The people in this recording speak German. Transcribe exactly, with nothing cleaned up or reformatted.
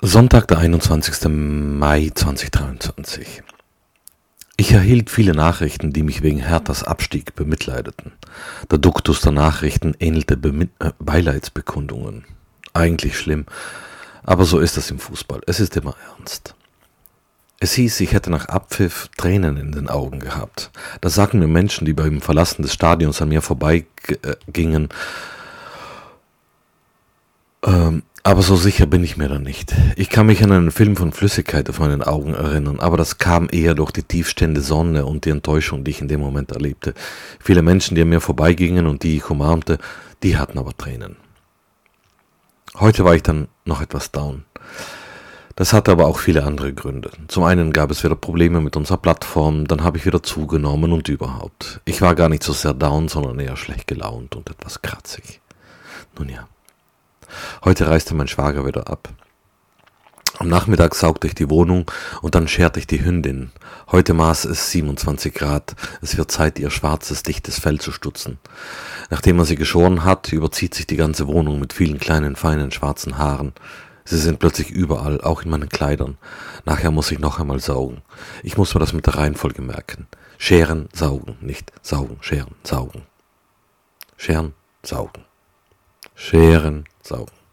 Sonntag, der einundzwanzigsten Mai zweitausenddreiundzwanzig. Ich erhielt viele Nachrichten, die mich wegen Herthas Abstieg bemitleideten. Der Duktus der Nachrichten ähnelte Bemi- äh, Beileidsbekundungen. Eigentlich schlimm, aber so ist das im Fußball. Es ist immer ernst. Es hieß, ich hätte nach Abpfiff Tränen in den Augen gehabt. Das sagten mir Menschen, die beim Verlassen des Stadions an mir vorbeigingen. Ähm, aber so sicher bin ich mir da nicht. Ich kann mich an einen Film von Flüssigkeit auf meinen Augen erinnern, aber das kam eher durch die tiefstehende Sonne und die Enttäuschung, die ich in dem Moment erlebte. Viele Menschen, die an mir vorbeigingen und die ich umarmte, die hatten aber Tränen. Heute war ich dann noch etwas down. Das hatte aber auch viele andere Gründe. Zum einen gab es wieder Probleme mit unserer Plattform, dann habe ich wieder zugenommen und überhaupt. Ich war gar nicht so sehr down, sondern eher schlecht gelaunt und etwas kratzig. Nun ja. Heute reiste mein Schwager wieder ab. Am Nachmittag saugte ich die Wohnung und dann scherte ich die Hündin. Heute maß es siebenundzwanzig Grad. Es wird Zeit, ihr schwarzes, dichtes Fell zu stutzen. Nachdem er sie geschoren hat, überzieht sich die ganze Wohnung mit vielen kleinen, feinen, schwarzen Haaren. Sie sind plötzlich überall, auch in meinen Kleidern. Nachher muss ich noch einmal saugen. Ich muss mir das mit der Reihenfolge merken. Scheren, saugen, nicht saugen, scheren, saugen. Scheren, saugen. Scheren, saugen.